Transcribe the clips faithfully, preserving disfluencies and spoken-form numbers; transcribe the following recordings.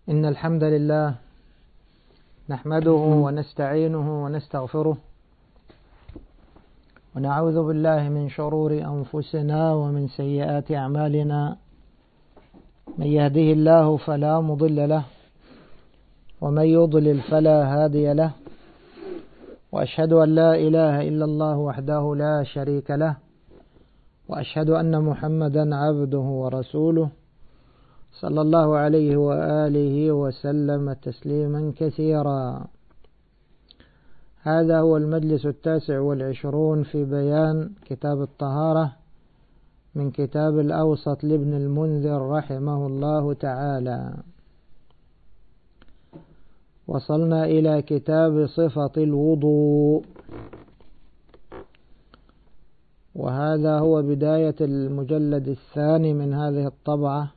إن الحمد لله نحمده ونستعينه ونستغفره ونعوذ بالله من شرور أنفسنا ومن سيئات أعمالنا. من يهده الله فلا مضل له ومن يضلل فلا هادي له، وأشهد أن لا إله إلا الله وحده لا شريك له، وأشهد أن محمدا عبده ورسوله صلى الله عليه وآله وسلم تسليما كثيرا. هذا هو المجلس التاسع والعشرون في بيان كتاب الطهارة من كتاب الأوسط لابن المنذر رحمه الله تعالى. وصلنا إلى كتاب صفة الوضوء، وهذا هو بداية المجلد الثاني من هذه الطبعة،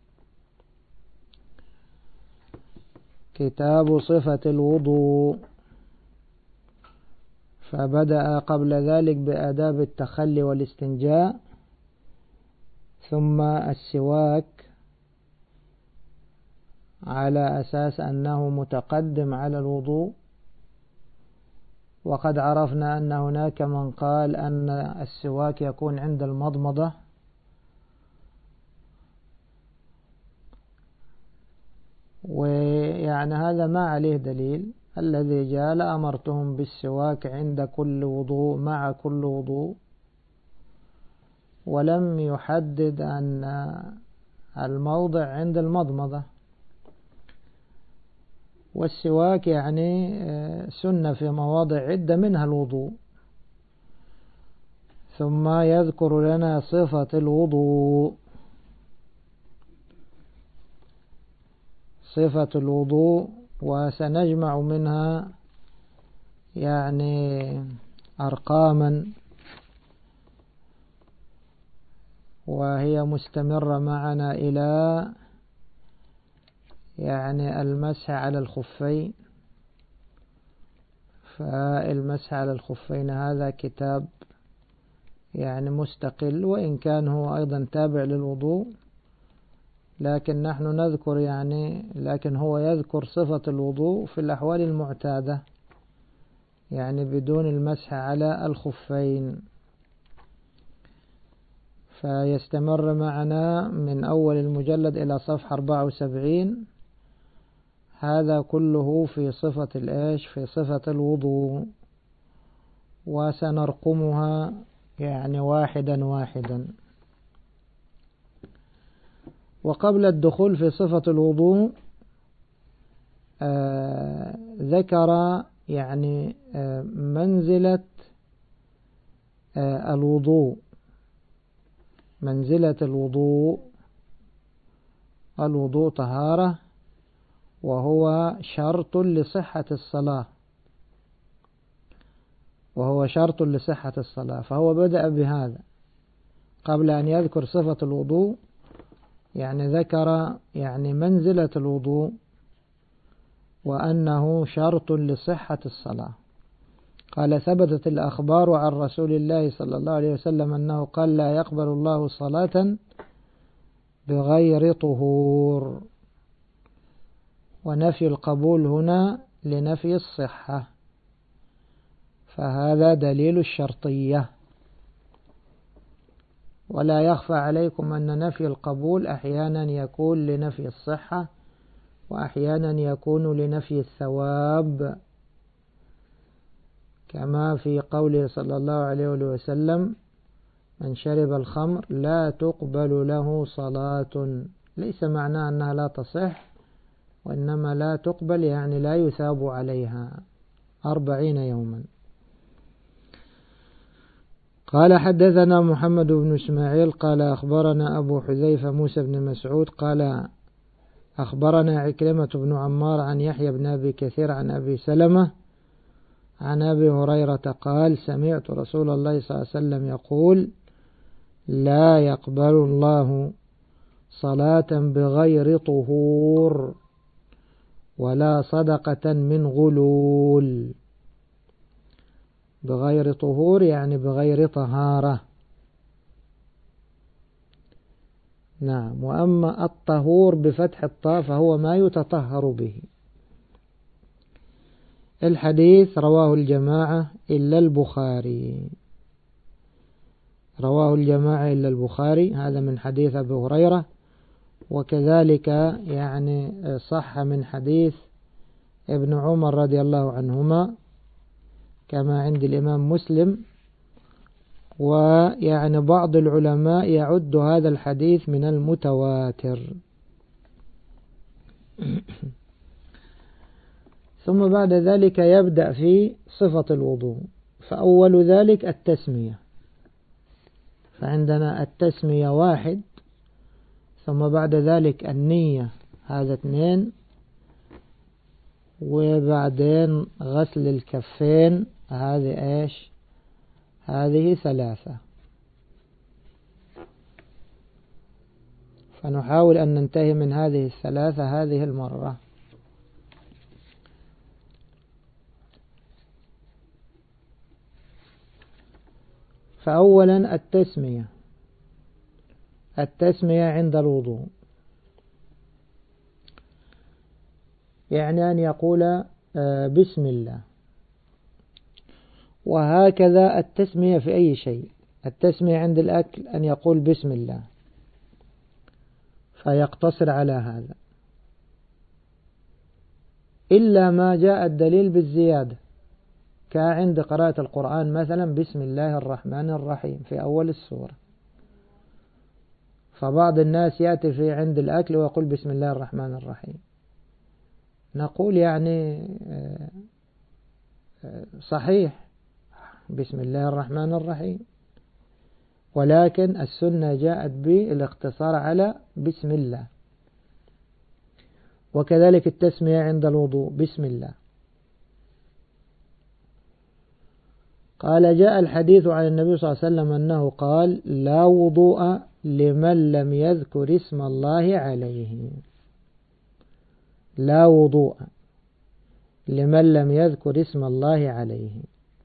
كتاب صفة الوضوء. فبدأ قبل ذلك بآداب التخلي والاستنجاء، ثم السواك على أساس أنه متقدم على الوضوء. وقد عرفنا أن هناك من قال أن السواك يكون عند المضمضة، ويعني هذا ما عليه دليل. الذي جاء لأمرتهم بالسواك عند كل وضوء مع كل وضوء، ولم يحدد أن الموضع عند المضمضة. والسواك يعني سنة في مواضع عدة منها الوضوء. ثم يذكر لنا صفة الوضوء. صفة الوضوء وسنجمع منها يعني أرقاما، وهي مستمرة معنا إلى يعني المسح على الخفين. فالمسح على الخفين هذا كتاب يعني مستقل، وإن كان هو أيضا تابع للوضوء، لكن نحن نذكر يعني لكن هو يذكر صفة الوضوء في الأحوال المعتادة، يعني بدون المسح على الخفين. فيستمر معنا من أول المجلد إلى صفحة أربعة وسبعين. هذا كله في صفة الإيش في صفة الوضوء، وسنرقمها يعني واحدا واحدا. وقبل الدخول في صفة الوضوء آه ذكر يعني آه منزلة آه الوضوء منزلة الوضوء الوضوء طهارة، وهو شرط لصحة الصلاة وهو شرط لصحة الصلاة فهو بدأ بهذا قبل أن يذكر صفة الوضوء. يعني ذكر يعني منزلة الوضوء وأنه شرط لصحة الصلاة. قال: ثبتت الأخبار عن رسول الله صلى الله عليه وسلم أنه قال: لا يقبل الله صلاة بغير طهور. ونفي القبول هنا لنفي الصحة، فهذا دليل الشرطية. ولا يخفى عليكم أن نفي القبول أحيانا يكون لنفي الصحة، وأحيانا يكون لنفي الثواب، كما في قوله صلى الله عليه وسلم: من شرب الخمر لا تقبل له صلاة. ليس معناه أنها لا تصح، وإنما لا تقبل يعني لا يثاب عليها أربعين يوما. قال: حدثنا محمد بن إسماعيل قال: أخبرنا أبو حذيفة موسى بن مسعود قال: أخبرنا عكرمة بن عمار عن يحيى بن أبي كثير عن أبي سلمة عن أبي هريرة قال: سمعت رسول الله صلى الله عليه وسلم يقول: لا يقبل الله صلاة بغير طهور ولا صدقة من غلول. بغير طهور يعني بغير طهارة. نعم. وأما الطهور بفتح الطاء فهو ما يتطهر به. الحديث رواه الجماعة إلا البخاري، رواه الجماعة إلا البخاري، هذا من حديث أبي هريرة. وكذلك يعني صح من حديث ابن عمر رضي الله عنهما كما عند الإمام مسلم. ويعني بعض العلماء يعد هذا الحديث من المتواتر. ثم بعد ذلك يبدأ في صفة الوضوء، فأول ذلك التسمية، فعندنا التسمية واحد، ثم بعد ذلك النية هذا اثنين، وبعدين غسل الكفين هذه ايش؟ هذه ثلاثة. فنحاول أن ننتهي من هذه الثلاثة هذه المرة. فأولا التسمية، التسمية عند الوضوء يعني أن يقول بسم الله. وهكذا التسمية في أي شيء، التسمية عند الأكل أن يقول بسم الله، فيقتصر على هذا، إلا ما جاء الدليل بالزيادة كعند قراءة القرآن مثلا بسم الله الرحمن الرحيم في أول السورة. فبعض الناس يأتي في عند الأكل ويقول بسم الله الرحمن الرحيم، نقول يعني صحيح بسم الله الرحمن الرحيم، ولكن السنة جاءت بالاقتصار على بسم الله. وكذلك التسمية عند الوضوء بسم الله. قال جاء الحديث عن النبي صلى الله عليه وسلم أنه قال لا وضوء لمن لم يذكر اسم الله عليه، لا وضوء لمن لم يذكر اسم الله عليه.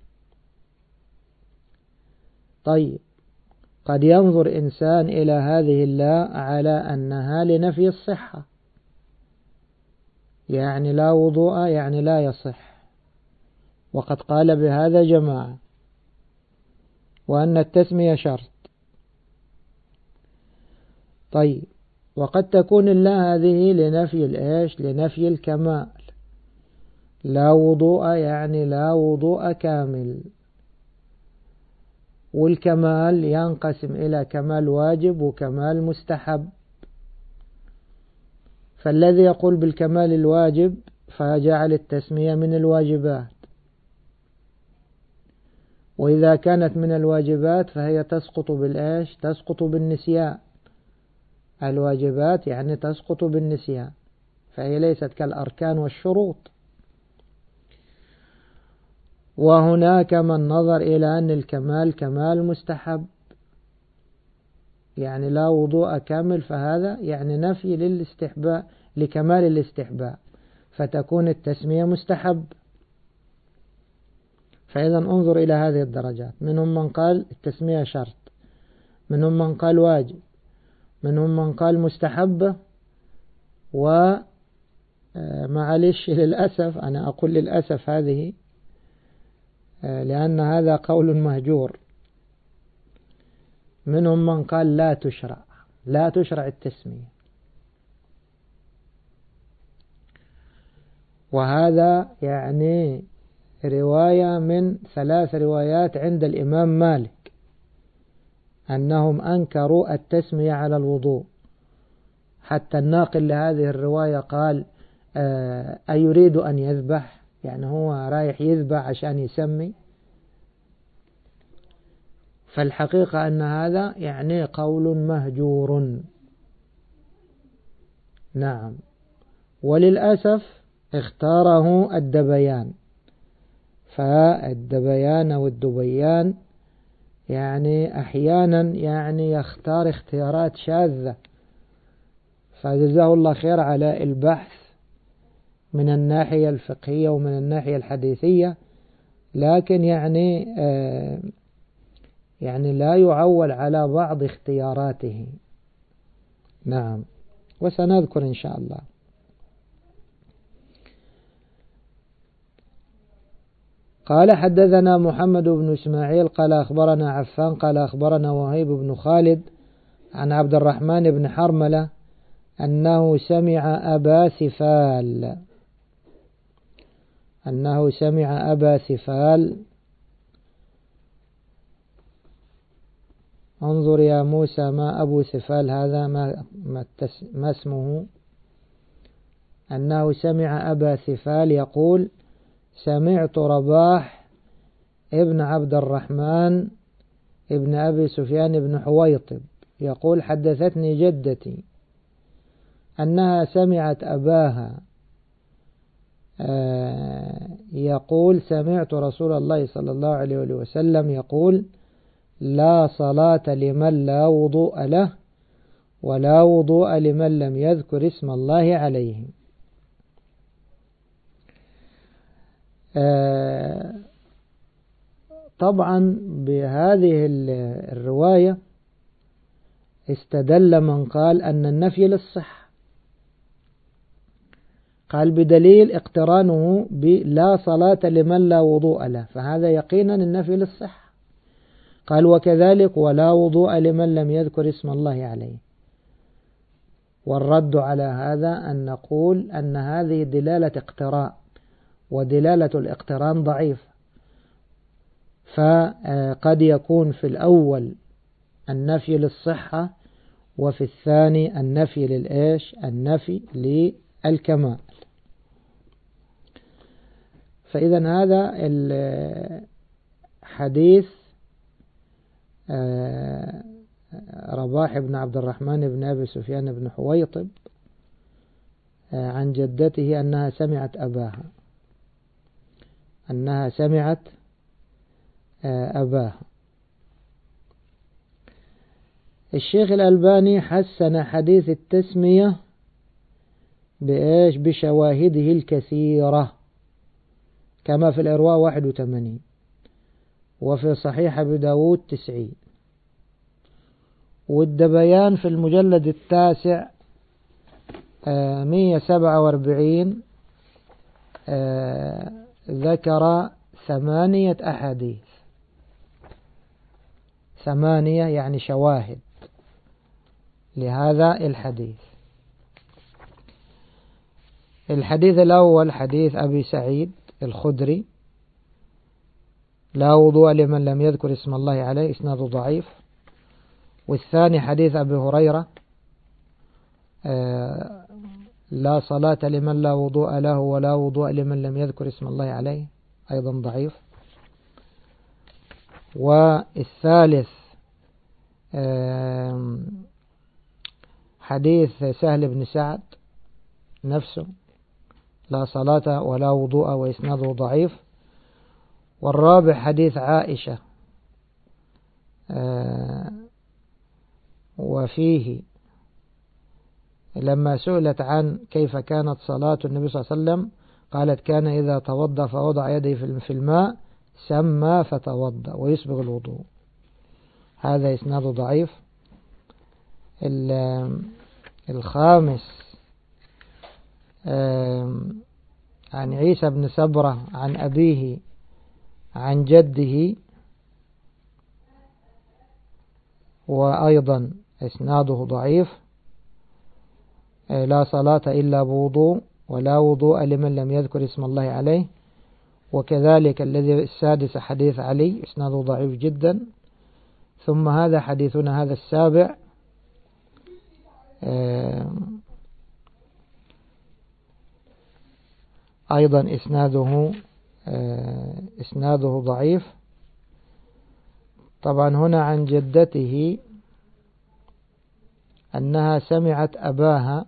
طيب، قد ينظر إنسان إلى هذه اللا على أنها لنفي الصحة، يعني لا وضوء يعني لا يصح، وقد قال بهذا جماعة، وأن التسمية شرط. طيب، وقد تكون اللا هذه لنفي الإيش؟ لنفي الكمال، لا وضوء يعني لا وضوء كامل. والكمال ينقسم إلى كمال واجب وكمال مستحب. فالذي يقول بالكمال الواجب فجعل التسمية من الواجبات، وإذا كانت من الواجبات فهي تسقط بالإيش؟ تسقط بالنسيان. الواجبات يعني تسقط بالنسيان، فهي ليست كالأركان والشروط. وهناك من نظر إلى أن الكمال كمال مستحب، يعني لا وضوء كامل، فهذا يعني نفي للاستحباء لكمال الاستحباء، فتكون التسمية مستحب. فإذا انظر إلى هذه الدرجات، منهم من قال التسمية شرط، منهم من قال واجب، منهم من قال مستحبة. ومعلش للأسف، أنا أقول للأسف هذه لأن هذا قول مهجور، منهم من قال لا تشرع، لا تشرع التسمية. وهذا يعني رواية من ثلاث روايات عند الإمام مالك أنهم أنكروا التسمية على الوضوء. حتى الناقل لهذه الرواية قال أيريد أن يذبح، يعني هو رايح يذبح عشان يسمي. فالحقيقة أن هذا يعني قول مهجور. نعم. وللأسف اختاره الدبيان، فالدبيان والدبيان يعني أحيانا يعني يختار اختيارات شاذة، فجزاه الله خير على البحث من الناحية الفقهية ومن الناحية الحديثية، لكن يعني آه يعني لا يعول على بعض اختياراته، نعم، وسنذكر إن شاء الله. قال حدثنا محمد بن إسماعيل قال أخبرنا عفان قال أخبرنا وهيب بن خالد عن عبد الرحمن بن حرملة أنه سمع أبا سفال أنه سمع أبا سفال انظر يا موسى ما أبو سفال هذا، ما, ما, ما اسمه. أنه سمع أبا سفال يقول سمعت رباح ابن عبد الرحمن ابن أبي سفيان بن حويطب يقول حدثتني جدتي أنها سمعت أباها يقول سمعت رسول الله صلى الله عليه وسلم يقول لا صلاة لمن لا وضوء له ولا وضوء لمن لم يذكر اسم الله عليه. طبعا بهذه الرواية استدل من قال أن النفي للصحة، قال بدليل اقترانه بلا صلاة لمن لا وضوء له، فهذا يقينا النفي للصحة. قال وكذلك ولا وضوء لمن لم يذكر اسم الله عليه. والرد على هذا أن نقول أن هذه دلالة اقتراء، ودلالة الاقتران ضعيف، فقد يكون في الأول النفي للصحة وفي الثاني النفي للإيش النفي للكمال. فإذا هذا الحديث رباح بن عبد الرحمن بن أبي سفيان بن حويطب عن جدته أنها سمعت أباها أنها سمعت أباها. الشيخ الألباني حسن حديث التسمية بإيش بشواهده الكثيرة كما في الإرواء واحد وثمانين وفي صحيح أبي داود تسعين، والدبيان في المجلد التاسع مية سبعة واربعين ذكر ثمانية أحاديث، ثمانية يعني شواهد لهذا الحديث. الحديث الأول حديث أبي سعيد الخدري لا وضوء لمن لم يذكر اسم الله عليه، إسناده ضعيف. والثاني حديث أبي هريرة لا صلاة لمن لا وضوء له ولا وضوء لمن لم يذكر اسم الله عليه، أيضا ضعيف. والثالث حديث سهل بن سعد نفسه لا صلاة ولا وضوء وإسناده ضعيف. والرابع حديث عائشة وفيه لما سئلت عن كيف كانت صلاة النبي صلى الله عليه وسلم قالت كان إذا توضأ فوضع يديه في الماء سمى فتوضأ ويسبغ الوضوء، هذا إسناده ضعيف. الخامس عن عيسى بن سبرة عن أبيه عن جده وأيضا إسناده ضعيف، لا صلاة إلا بوضوء ولا وضوء لمن لم يذكر اسم الله عليه. وكذلك الذي السادس حديث علي إسناده ضعيف جدا. ثم هذا حديثنا هذا السابع أيضا إسناده إسناده ضعيف. طبعا هنا عن جدته أنها سمعت أباها،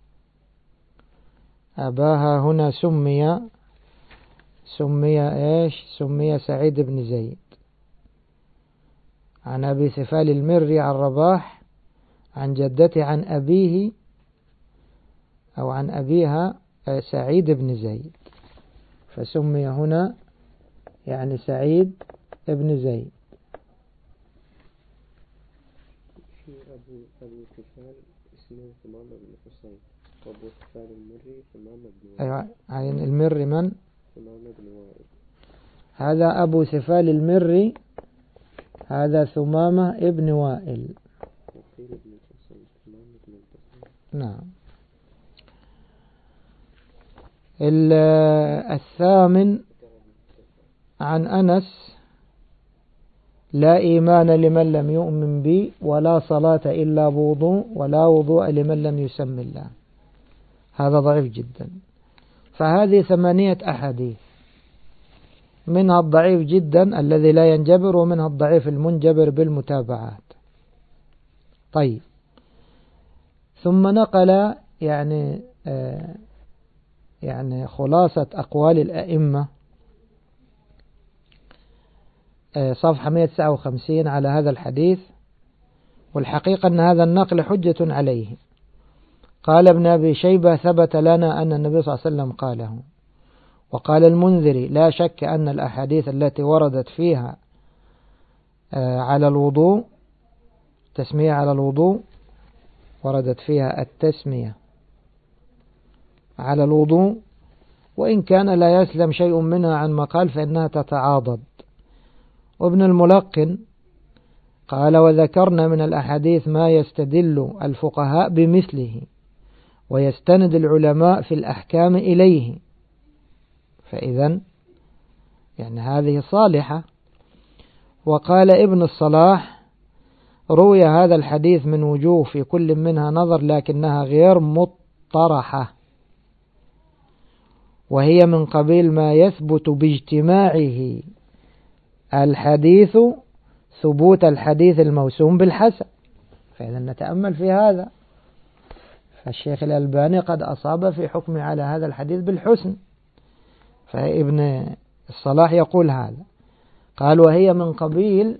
أباها هنا سمي سمي إيش سمي سعيد بن زيد عن أبي سفال المري عن رباح عن جدته عن أبيه أو عن أبيها سعيد بن زيد، فسمي هنا يعني سعيد بن زيد. في أبو أبو سفال اسمه ثمامة بن حسين، وأبو سفيان المري ثمامة بن وائل. أيوة، عين المري من؟ ثمامة بن وائل. هذا أبو سفال المري، هذا ثمامة ابن وائل. وقيل ابن الحسين ثمامة بن الحسين. نعم. الثامن عن أنس: لا إيمان لمن لم يؤمن بي، ولا صلاة إلا بوضوء، ولا وضوء لمن لم يسم الله. هذا ضعيف جدا. فهذه ثمانية أحاديث، منها الضعيف جدا الذي لا ينجبر، ومنها الضعيف المنجبر بالمتابعات. طيب، ثم نقل يعني آه يعني خلاصة أقوال الأئمة، آه صفحة مئة وتسعة وخمسين على هذا الحديث. والحقيقة أن هذا النقل حجة عليه. قال ابن أبي شيبة: ثبت لنا أن النبي صلى الله عليه وسلم قاله. وقال المنذري: لا شك أن الأحاديث التي وردت فيها على الوضوء، تسمية على الوضوء، وردت فيها التسمية على الوضوء، وإن كان لا يسلم شيء منها عن مقال فإنها تتعاضد. وابن الملقن قال: وذكرنا من الأحاديث ما يستدل الفقهاء بمثله، ويستند العلماء في الأحكام إليه. فإذن يعني هذه صالحة. وقال ابن الصلاح: روي هذا الحديث من وجوه في كل منها نظر، لكنها غير مطرحة، وهي من قبيل ما يثبت باجتماعه الحديث ثبوت الحديث الموسوم بالحسن. فإذا نتأمل في هذا، فالشيخ الألباني قد أصاب في حكم على هذا الحديث بالحسن. فابن الصلاح يقول هذا. قال: وهي من قبيل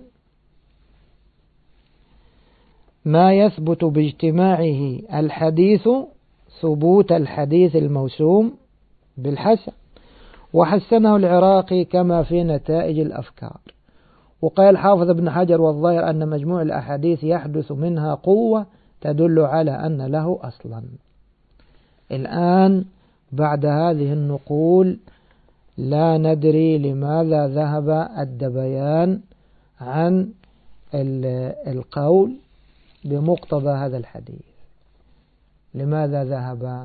ما يثبت باجتماعه الحديث ثبوت الحديث الموسوم بالحسن. وحسنه العراقي كما في نتائج الأفكار. وقال حافظ ابن حجر: والظاهر أن مجموع الأحاديث يحدث منها قوة تدل على أن له أصلا. الآن بعد هذه النقول لا ندري لماذا ذهب الدبيان عن القول بمقتضى هذا الحديث. لماذا ذهب؟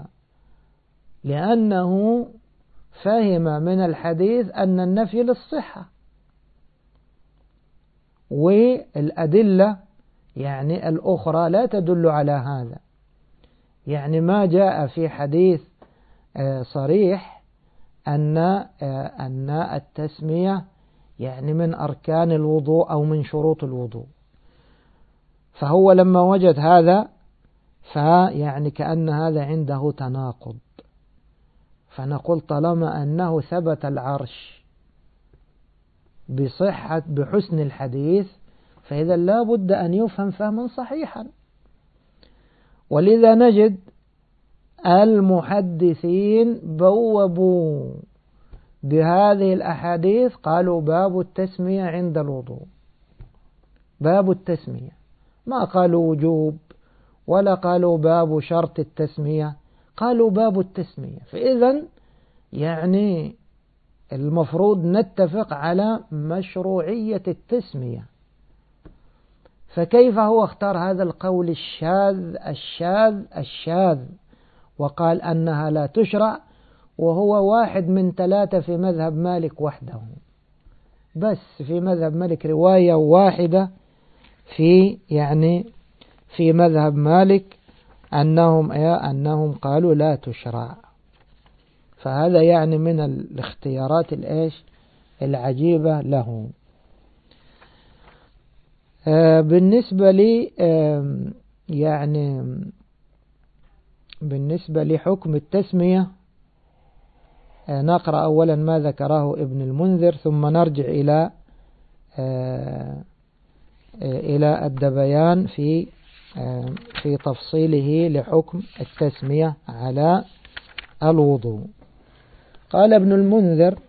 لأنه فهم من الحديث أن النفي للصحة، والأدلة يعني الأخرى لا تدل على هذا. يعني ما جاء في حديث صريح أن أن التسمية يعني من أركان الوضوء أو من شروط الوضوء. فهو لما وجد هذا فيعني كأن هذا عنده تناقض. فنقول طالما أنه ثبت العرش بصحة بحسن الحديث، فإذا لا بد أن يفهم فهما صحيحا. ولذا نجد المحدثين بوبوا بهذه الأحاديث، قالوا باب التسمية عند الوضوء، باب التسمية، ما قالوا وجوب ولا قالوا باب شرط التسمية، قالوا باب التسمية. فإذا يعني المفروض نتفق على مشروعية التسمية. فكيف هو اختار هذا القول الشاذ الشاذ الشاذ وقال أنها لا تشرع، وهو واحد من ثلاثة في مذهب مالك وحده؟ بس في مذهب مالك رواية واحدة في يعني في مذهب مالك أنهم أنهم قالوا لا تشرع. فهذا يعني من الاختيارات الإيش العجيبة له. بالنسبة لي يعني بالنسبة لحكم التسمية، نقرأ أولا ما ذكره ابن المنذر، ثم نرجع إلى إلى الدبيان في في تفصيله لحكم التسمية على الوضوء. قال ابن المنذر: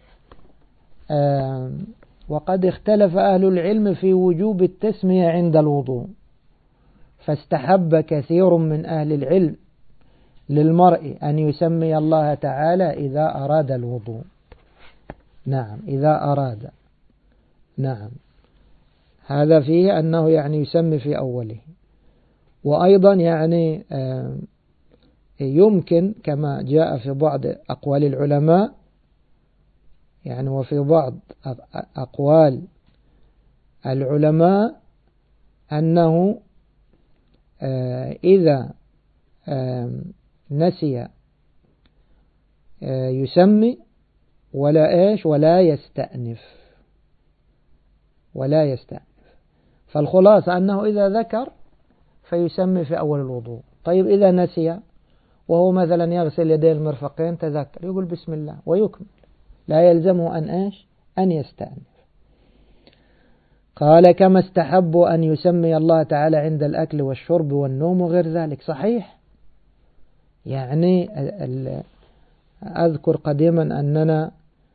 وقد اختلف أهل العلم في وجوب التسمية عند الوضوء، فاستحب كثير من أهل العلم للمرء أن يسمي الله تعالى إذا أراد الوضوء. نعم إذا أراد. نعم هذا فيه أنه يعني يسمي في أوله. وأيضا يعني يمكن كما جاء في بعض أقوال العلماء يعني وفي بعض أقوال العلماء أنه إذا نسي يسمي ولا إيش ولا يستأنف ولا يستأنف. فالخلاصة أنه إذا ذكر فيسمي في أول الوضوء. طيب إذا نسي وهو مثلا يغسل يديه المرفقين تذكر يقول بسم الله ويكمل، لا يلزمه أن إيش أن يستأنف. قال كما استحبوا أن يسمي الله تعالى عند الأكل والشرب والنوم وغير ذلك. صحيح. يعني أذكر قديما أننا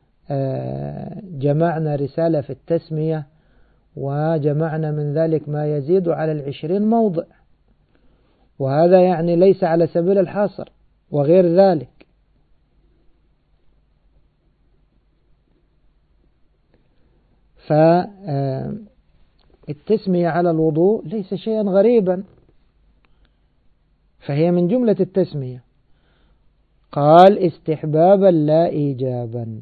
جمعنا رسالة في التسمية وجمعنا من ذلك ما يزيد على العشرين موضع، وهذا يعني ليس على سبيل الحصر وغير ذلك. فالتسمية على الوضوء ليس شيئا غريبا، فهي من جملة التسمية. قال استحبابا لا إيجابا.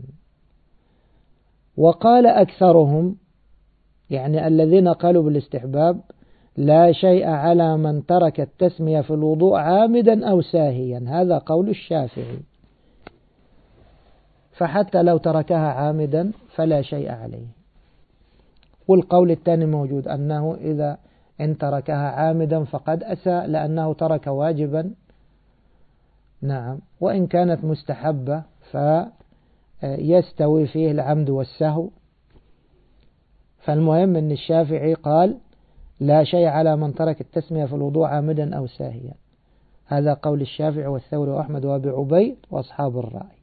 وقال أكثرهم يعني الذين قالوا بالاستحباب لا شيء على من ترك التسمية في الوضوء عامدا أو ساهيا، هذا قول الشافعي، فحتى لو تركها عامدا فلا شيء عليه. والقول الثاني موجود أنه إذا إن تركها عامدا فقد أساء لأنه ترك واجبا. نعم. وإن كانت مستحبة فيستوي فيه العمد والسهو. فالمهم أن الشافعي قال لا شيء على من ترك التسمية في الوضوء عامدا أو ساهيا، هذا قول الشافعي والثوري وأحمد وأبي عبيد وأصحاب الرأي.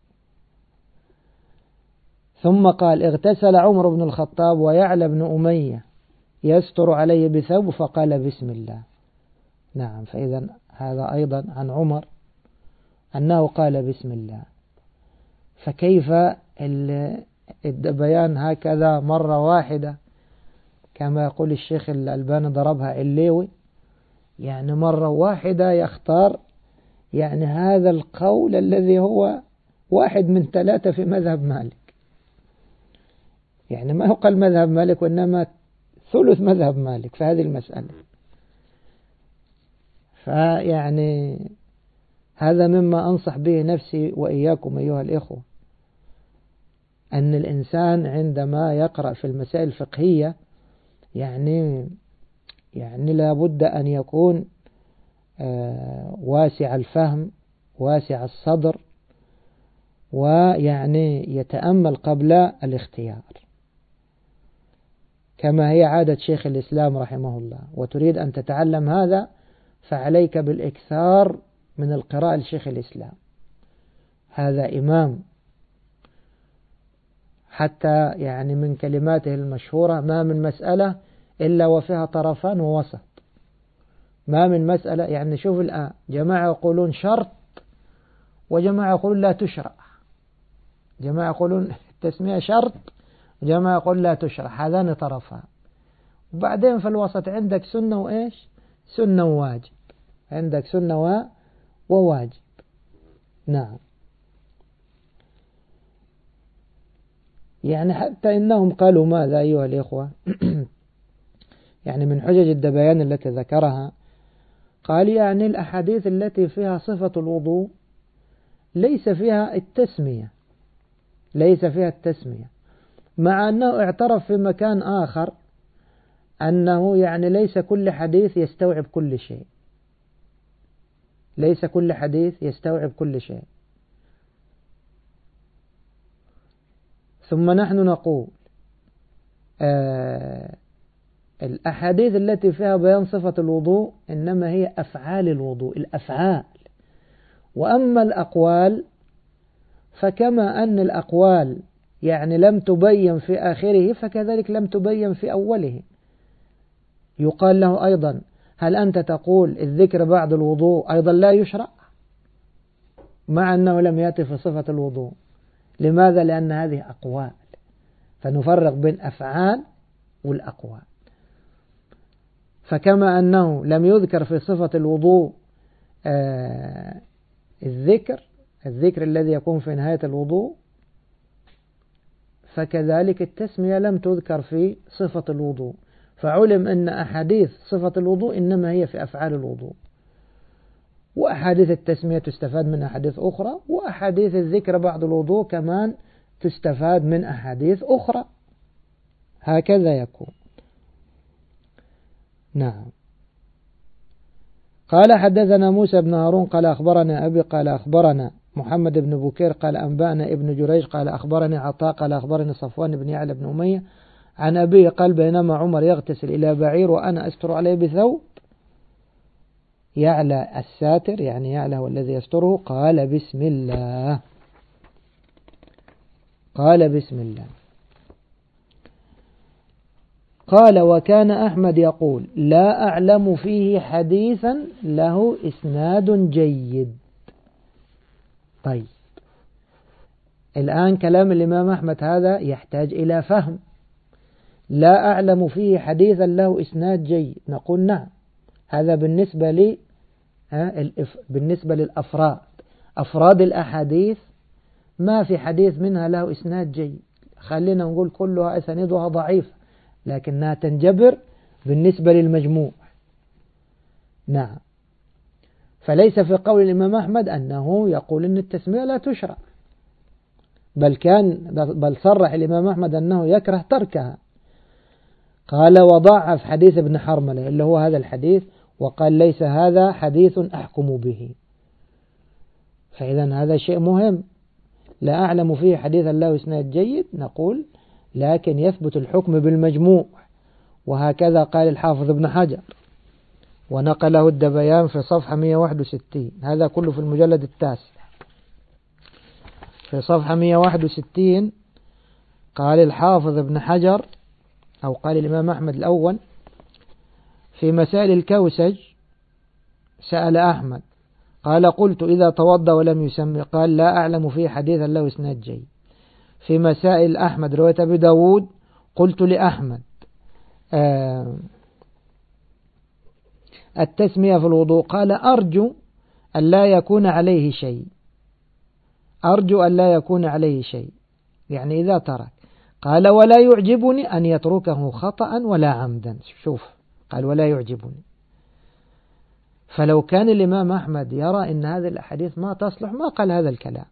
ثم قال اغتسل عمر بن الخطاب ويعلى بن أمية يستر عليه بثوب فقال بسم الله. نعم. فإذا هذا أيضا عن عمر أنه قال بسم الله. فكيف الدبيان هكذا مرة واحدة كما يقول الشيخ الألباني ضربها عليوي، يعني مرة واحدة يختار يعني هذا القول الذي هو واحد من ثلاثة في مذهب مالك، يعني ما يقال مذهب مالك وإنما ثلث مذهب مالك في هذه المسألة. فيعني هذا مما أنصح به نفسي وإياكم أيها الإخوة، أن الإنسان عندما يقرأ في المسائل الفقهية يعني يعني لابد أن يكون واسع الفهم واسع الصدر، ويعني يتأمل قبل الاختيار كما هي عادة شيخ الإسلام رحمه الله. وتريد أن تتعلم هذا فعليك بالإكثار من القراءة لشيخ الإسلام، هذا إمام، حتى يعني من كلماته المشهورة ما من مسألة إلا وفيها طرفان ووسط، ما من مسألة. يعني شوف الآن جماعة يقولون شرط وجماعة يقولون لا تشرع، جماعة يقولون التسمية شرط وجماعة يقولون لا تشرع، هذان طرفان. وبعدين في الوسط عندك سنة وإيش سنة وواجب، عندك سنة وواجب. نعم. يعني حتى إنهم قالوا ماذا أيها الإخوة يعني من حجج الدبيان التي ذكرها قال يعني الأحاديث التي فيها صفة الوضوء ليس فيها التسمية، ليس فيها التسمية، مع أنه اعترف في مكان آخر أنه يعني ليس كل حديث يستوعب كل شيء، ليس كل حديث يستوعب كل شيء. ثم نحن نقول آه الأحاديث التي فيها بيان صفة الوضوء إنما هي أفعال الوضوء، الأفعال. وأما الأقوال فكما أن الأقوال يعني لم تبين في آخره فكذلك لم تبين في أوله. يقال له أيضا هل أنت تقول الذكر بعد الوضوء أيضا لا يشرع مع أنه لم يأتي في صفة الوضوء؟ لماذا؟ لأن هذه أقوال، فنفرق بين أفعال والأقوال. فكما أنه لم يذكر في صفة الوضوء آه الذكر الذكر الذي يكون في نهاية الوضوء، فكذلك التسمية لم تذكر في صفة الوضوء، فعلم أن أحاديث صفة الوضوء إنما هي في أفعال الوضوء، وأحاديث التسمية تستفاد من أحاديث أخرى، وأحاديث الذكر بعد الوضوء كمان تستفاد من أحاديث أخرى، هكذا يكون. نعم. قال حدثنا موسى بن هارون قال أخبرنا أبي قال أخبرنا محمد بن بكير قال أنبأنا ابن جريج قال أخبرني عطاء قال أخبرني صفوان بن يعلى بن أمية عن أبيه قال بينما عمر يغتسل إلى بعير وأنا أستر عليه بثوب، يعلى الساتر يعني يعلى هو الذي يستره، قال بسم الله قال بسم الله. قال وكان أحمد يقول لا أعلم فيه حديثا له إسناد جيد. طيب الآن كلام الإمام أحمد هذا يحتاج إلى فهم. لا أعلم فيه حديثا له إسناد جيد، نقول نعم، هذا بالنسبة لي بالنسبة للأفراد، أفراد الأحاديث ما في حديث منها له إسناد جيد، خلينا نقول كلها أسانيدها ضعيفة لكنها تنجبر بالنسبة للمجموع. نعم. فليس في قول الإمام أحمد أنه يقول أن التسمية لا تشرع، بل كان بل صرح الإمام أحمد أنه يكره تركها. قال وضعف حديث ابن حرملة اللي هو هذا الحديث، وقال ليس هذا حديث أحكم به. فإذا هذا شيء مهم. لا أعلم فيه حديثا له إسناد جيد، نقول لكن يثبت الحكم بالمجموع، وهكذا قال الحافظ ابن حجر ونقله الدبيان في صفحة مئة وواحد وستين، هذا كله في المجلد التاسع. في صفحة مئة وواحد وستين قال الحافظ ابن حجر أو قال الإمام أحمد الأول في مسائل الكوسج، سأل أحمد قال قلت إذا توضأ ولم يسمي، قال لا أعلم فيه حديثا له إسناد جيد. في مسائل أحمد رواية أبي داود قلت لأحمد آه التسمية في الوضوء، قال أرجو أن لا يكون عليه شيء، أرجو أن لا يكون عليه شيء يعني إذا ترك. قال ولا يعجبني أن يتركه خطأ ولا عمدا، شوف قال ولا يعجبني. فلو كان الإمام أحمد يرى أن هذه الأحاديث ما تصلح ما قال هذا الكلام.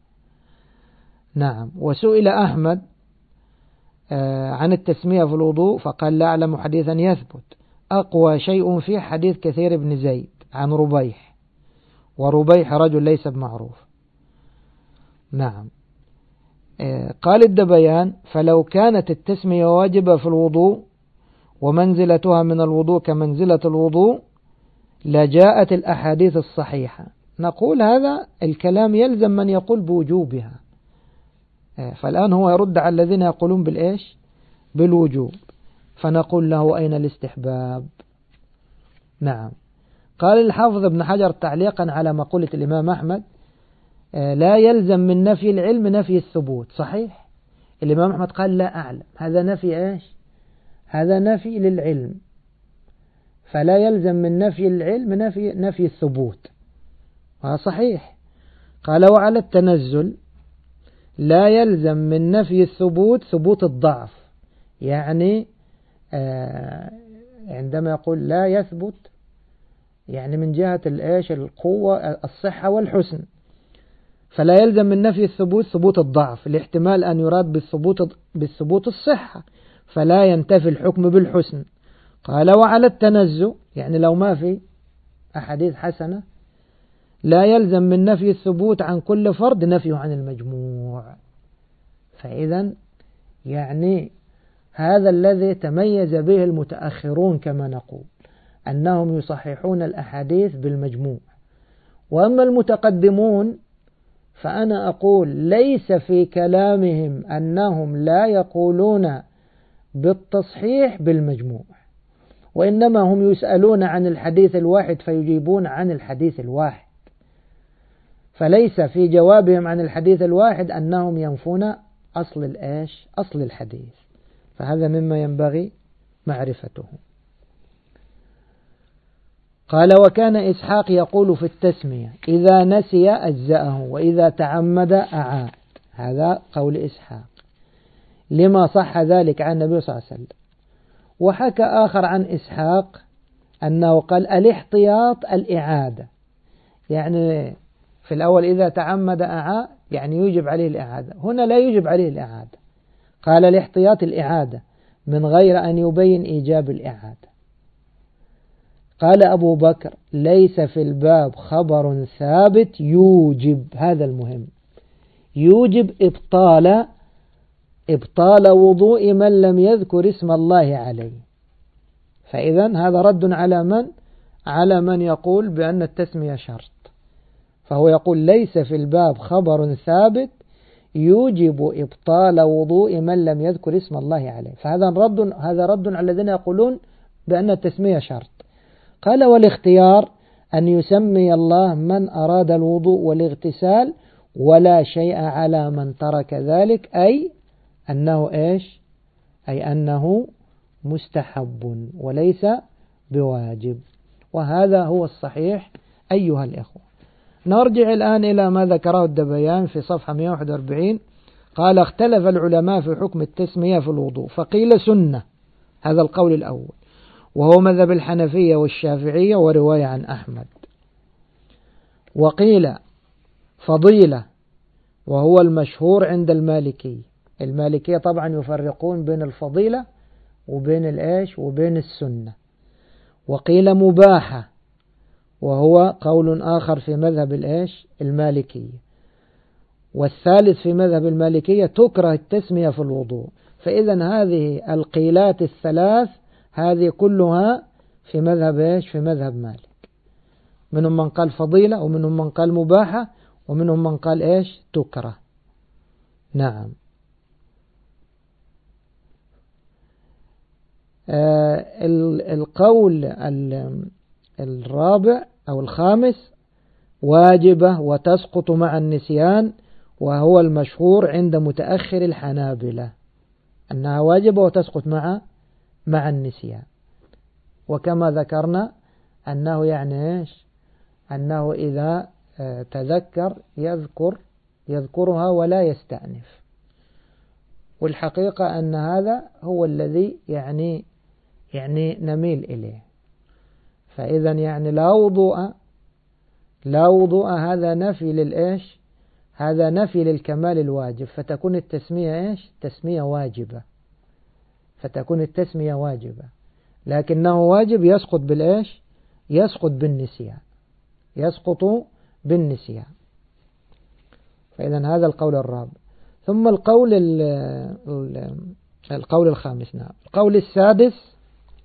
نعم. وسئل أحمد عن التسمية في الوضوء فقال لا أعلم حديثا يثبت، أقوى شيء فيه حديث كثير بن زيد عن ربيح، وربيح رجل ليس بمعروف. نعم. قال الدبيان فلو كانت التسمية واجبة في الوضوء ومنزلتها من الوضوء كمنزلة الوضوء لجاءت الأحاديث الصحيحة، نقول هذا الكلام يلزم من يقول بوجوبها. فالآن هو يرد على الذين يقولون بالإيش؟ بالوجوب، فنقول له أين الاستحباب؟ نعم. قال الحافظ ابن حجر تعليقا على مقولة الإمام أحمد لا يلزم من نفي العلم نفي الثبوت. صحيح، الإمام أحمد قال لا أعلم، هذا نفي إيش؟ هذا نفي للعلم، فلا يلزم من نفي العلم نفي نفي الثبوت، هذا صحيح. قال وعلى التنزل لا يلزم من نفي الثبوت ثبوت الضعف، يعني آه عندما يقول لا يثبت يعني من جهة الإيش؟ القوة الصحة والحسن، فلا يلزم من نفي الثبوت ثبوت الضعف، الاحتمال أن يراد بالثبوت بالثبوت الصحة، فلا ينتفي الحكم بالحسن. قال وعلى التنزه يعني لو ما في أحاديث حسنة لا يلزم من نفي الثبوت عن كل فرد نفيه عن المجموع. فإذا يعني هذا الذي تميز به المتأخرون كما نقول، أنهم يصححون الأحاديث بالمجموع. وأما المتقدمون فأنا أقول ليس في كلامهم أنهم لا يقولون بالتصحيح بالمجموع، وإنما هم يسألون عن الحديث الواحد فيجيبون عن الحديث الواحد، فليس في جوابهم عن الحديث الواحد أنهم ينفون أصل الإيش أصل الحديث، فهذا مما ينبغي معرفته. قال وكان إسحاق يقول في التسمية إذا نسي أجزأه وإذا تعمد أعاد، هذا قول إسحاق لما صح ذلك عن النبي صلى الله عليه وسلم. وحكى آخر عن إسحاق أنه قال الاحتياط الإعادة، يعني في الأول إذا تعمد أعاد يعني يجب عليه الإعادة، هنا لا يجب عليه الإعادة، قال الاحتياط الإعادة من غير أن يبين إيجاب الإعادة. قال أبو بكر ليس في الباب خبر ثابت يوجب، هذا المهم، يوجب إبطال إبطال وضوء من لم يذكر اسم الله عليه. فإذا هذا رد على من؟ على من يقول بأن التسمية شرط، فهو يقول ليس في الباب خبر ثابت يوجب إبطال وضوء من لم يذكر اسم الله عليه، فهذا رد هذا رد على الذين يقولون بأن التسمية شرط. قال والاختيار أن يسمي الله من أراد الوضوء والاغتسال ولا شيء على من ترك ذلك، أي أنه إيش أي أنه مستحب وليس بواجب، وهذا هو الصحيح أيها الإخوة. نرجع الآن إلى ما ذكره الدبيان في صفحة مئة وواحد وأربعين. قال اختلف العلماء في حكم التسمية في الوضوء، فقيل سنة، هذا القول الأول، وهو مذهب الحنفية والشافعية ورواية عن أحمد. وقيل فضيلة، وهو المشهور عند المالكي، المالكية طبعا يفرقون بين الفضيلة وبين الإيش وبين السنة. وقيل مباحة، وهو قول آخر في مذهب الإيش المالكية. والثالث في مذهب المالكية تكره التسمية في الوضوء. فإذا هذه القيلات الثلاث هذه كلها في مذهب إيش في مذهب مالك، منهم من قال فضيلة ومنهم من قال مباحة ومنهم من قال إيش تكره. نعم. آه القول الرابع أو الخامس واجبة وتسقط مع النسيان، وهو المشهور عند متأخر الحنابلة أنها واجبة وتسقط مع مع النسيان. وكما ذكرنا أنه يعني إيش أنه إذا تذكر يذكر يذكرها ولا يستأنف، والحقيقة أن هذا هو الذي يعني يعني نميل إليه. فإذا يعني لا وضوء لا وضوء هذا نفي للإيش هذا نفي للكمال الواجب، فتكون التسمية إيش تسمية واجبة فتكون التسمية واجبة لكنه واجب يسقط بالإيش يسقط بالنسيان يسقط بالنسيان. فإذا هذا القول الرابع. ثم القول القول الخامس نعم القول السادس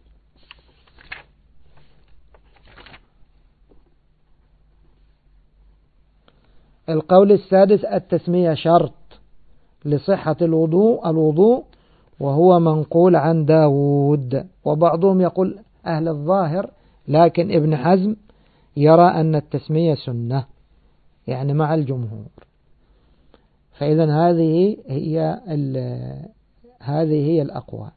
القول السادس التسمية شرط لصحة الوضوء الوضوء وهو منقول عن داود، وبعضهم يقول أهل الظاهر، لكن ابن حزم يرى أن التسمية سنة يعني مع الجمهور. فإذا هذه هي هذه هي الأقوال.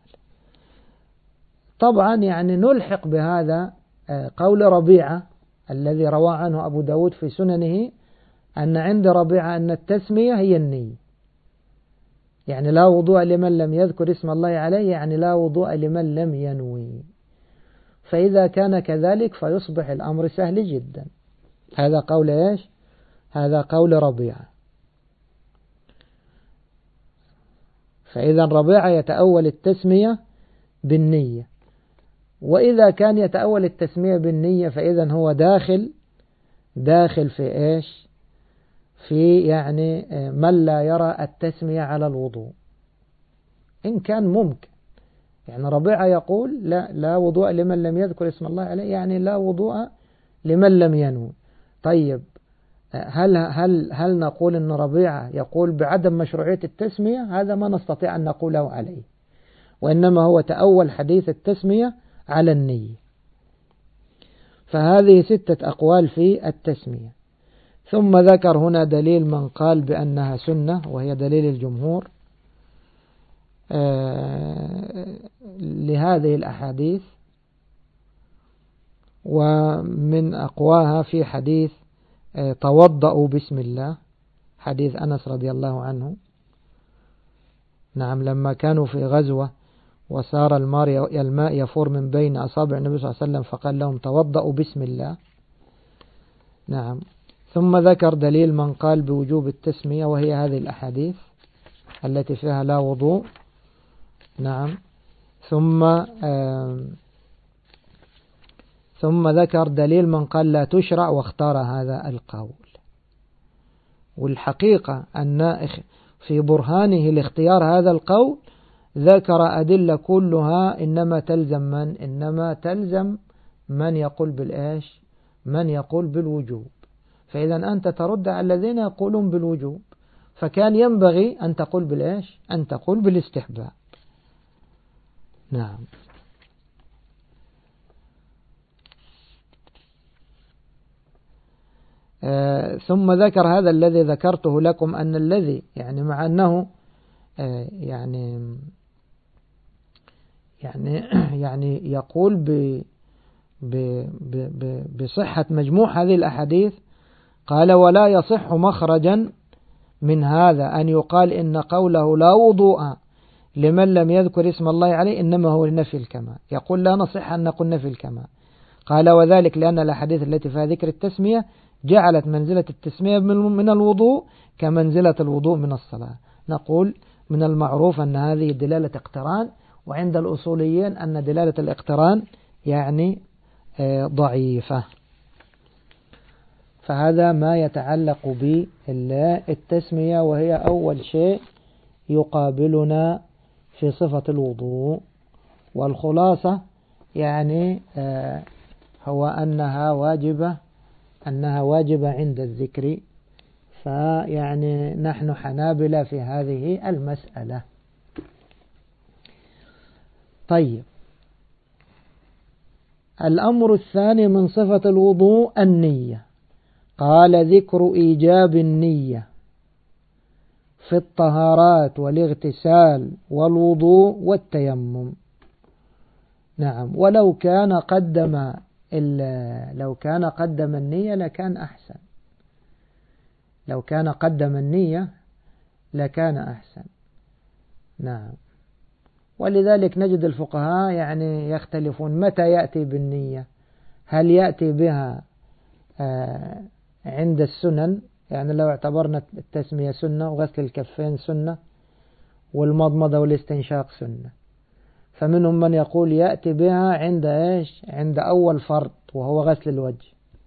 طبعا يعني نلحق بهذا قول ربيعة الذي روى عنه أبو داود في سننه أن عند ربيعة أن التسمية هي النية، يعني لا وضوء لمن لم يذكر اسم الله عليه، يعني لا وضوء لمن لم ينوي. فإذا كان كذلك فيصبح الأمر سهل جدا. هذا قول إيش هذا قول ربيعة. فإذا ربيعة يتأول التسمية بالنية، وإذا كان يتأول التسمية بالنية فإذا هو داخل داخل في إيش في يعني من لا يرى التسمية على الوضوء إن كان ممكن. يعني ربيعة يقول لا لا وضوء لمن لم يذكر اسم الله عليه، يعني لا وضوء لمن لم ينوي. طيب هل هل هل نقول أن ربيعة يقول بعدم مشروعية التسمية؟ هذا ما نستطيع أن نقوله عليه، وإنما هو تأول حديث التسمية على النية. فهذه ستة أقوال في التسمية. ثم ذكر هنا دليل من قال بأنها سنة، وهي دليل الجمهور لهذه الأحاديث، ومن أقواها في حديث توضأوا بسم الله، حديث أنس رضي الله عنه. نعم، لما كانوا في غزوة وصار الماء يفور من بين أصابع النبي صلى الله عليه وسلم فقال لهم توضأوا بسم الله. نعم. ثم ذكر دليل من قال بوجوب التسمية، وهي هذه الأحاديث التي فيها لا وضوء. نعم. ثم آه ثم ذكر دليل من قال لا تشرع، واختار هذا القول. والحقيقة أن في برهانه لاختيار هذا القول ذكر أدلة كلها إنما تلزم من إنما تلزم من يقول بالإيش من يقول بالوجوب. فإذا أنت ترد على الذين يقولون بالوجوب، فكان ينبغي أن تقول بالإيش أن تقول بالاستحباب. نعم. آه ثم ذكر هذا الذي ذكرته لكم، أن الذي يعني مع أنه آه يعني يعني يعني يقول ب ب ب ب بصحة مجموع هذه الأحاديث، قال ولا يصح مخرجا من هذا أن يقال إن قوله لا وضوء لمن لم يذكر اسم الله عليه إنما هو لنفي الكمال. يقول لا نصح أن نقول نفي الكمال. قال وذلك لأن الأحاديث التي فيها ذكر التسمية جعلت منزلة التسمية من الوضوء كمنزلة الوضوء من الصلاة. نقول من المعروف أن هذه دلالة اقتران، وعند الأصوليين أن دلالة الاقتران يعني ضعيفة. فهذا ما يتعلق بالتسمية، وهي أول شيء يقابلنا في صفة الوضوء. والخلاصة يعني هو أنها واجبة أنها واجبة عند الذكر. فيعني نحن حنابلة في هذه المسألة. طيب، الأمر الثاني من صفة الوضوء النية. قال ذكر إيجاب النية في الطهارات والاغتسال والوضوء والتيمم. نعم. ولو كان قدم لو كان قدم النية لكان أحسن لو كان قدم النية لكان أحسن. نعم. ولذلك نجد الفقهاء يعني يختلفون متى يأتي بالنية. هل يأتي بها عند السنن، يعني لو اعتبرنا التسمية سنة وغسل الكفين سنة والمضمضة والاستنشاق سنة، فمنهم من يقول يأتي بها عند إيش عند أول فرض وهو غسل الوجه.